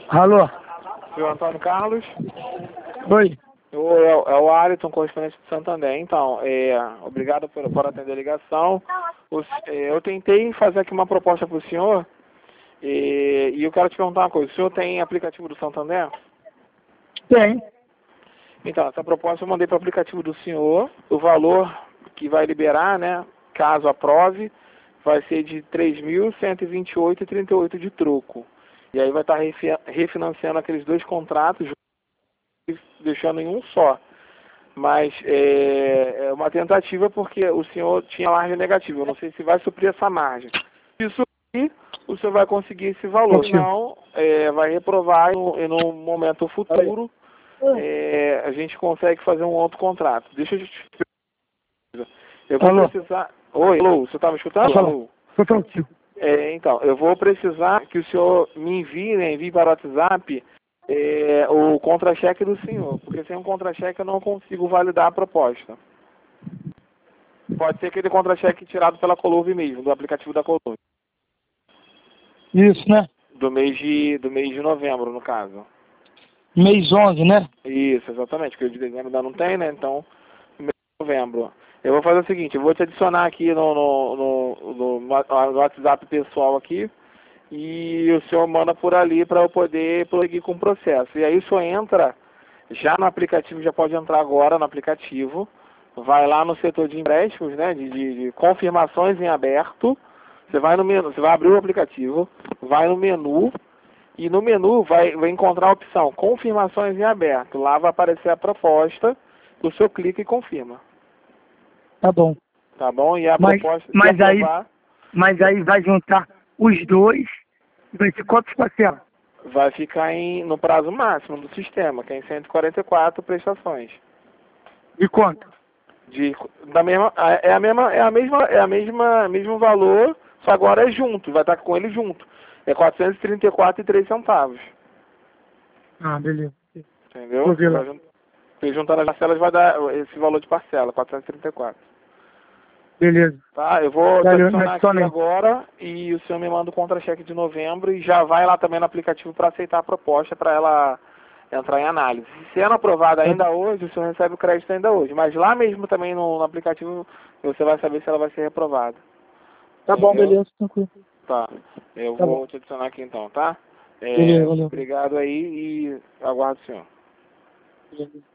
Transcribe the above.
Alô? Senhor Antônio Carlos? Oi. É o Ayrton, correspondente de Santander. Então, obrigado por atender a ligação. Eu tentei fazer aqui uma proposta para o senhor e eu quero te perguntar uma coisa. O senhor tem aplicativo do Santander? Tem. Então, essa proposta eu mandei para o aplicativo do senhor. O valor que vai liberar, né, caso aprove, vai ser de R$ 3.128,38 de troco. E aí vai estar refinanciando aqueles dois contratos, deixando em um só. Mas é uma tentativa porque o senhor tinha margem negativa. Eu não sei se vai suprir essa margem. Isso aqui, o senhor vai conseguir esse valor. Senão, vai reprovar e no momento futuro a gente consegue fazer um outro contrato. Deixa eu te explicar. Eu vou precisar... Oi, alô, você está me escutando? Alô? Então, eu vou precisar que o senhor me envie, né, envie para o WhatsApp o contra-cheque do senhor, porque sem um contra-cheque eu não consigo validar a proposta. Pode ser aquele contra-cheque tirado pela Coluve mesmo, do aplicativo da Coluve. Isso, né? Do mês de novembro, no caso. Mês 11, né? Isso, exatamente, porque o de dezembro ainda não tem, né? Então, mês de novembro. Eu vou fazer o seguinte, eu vou te adicionar aqui no WhatsApp pessoal aqui, e o senhor manda por ali para eu poder prosseguir com o processo. E aí o senhor entra já no aplicativo, já pode entrar agora no aplicativo, vai lá no setor de empréstimos, né, de confirmações em aberto, você vai no menu, você vai abrir o aplicativo, vai no menu, e no menu vai encontrar a opção confirmações em aberto. Lá vai aparecer a proposta, o senhor clica e confirma. Tá bom. Tá bom? E a proposta de aprovar... Mas aí vai juntar os dois, vai ser quantas parcelas? Vai ficar no prazo máximo do sistema, que é em 144 prestações. De quanto? Mesmo valor, só agora é junto, vai estar com ele junto. É 434,03 centavos. Ah, beleza. Entendeu? Vou ver lá. Você juntando as parcelas vai dar esse valor de parcela, 434. Beleza. Tá, eu vou te adicionar aqui Adiciona aí. agora e o senhor me manda o contra-cheque de novembro e já vai lá também no aplicativo para aceitar a proposta para ela entrar em análise. Se sendo aprovada ainda hoje, o senhor recebe o crédito ainda hoje. Mas lá mesmo também no aplicativo você vai saber se ela vai ser reprovada. Tá bom, beleza, tranquilo. Tá, eu vou te adicionar aqui então, tá? Beleza, valeu. Obrigado aí e aguardo o senhor. Beleza.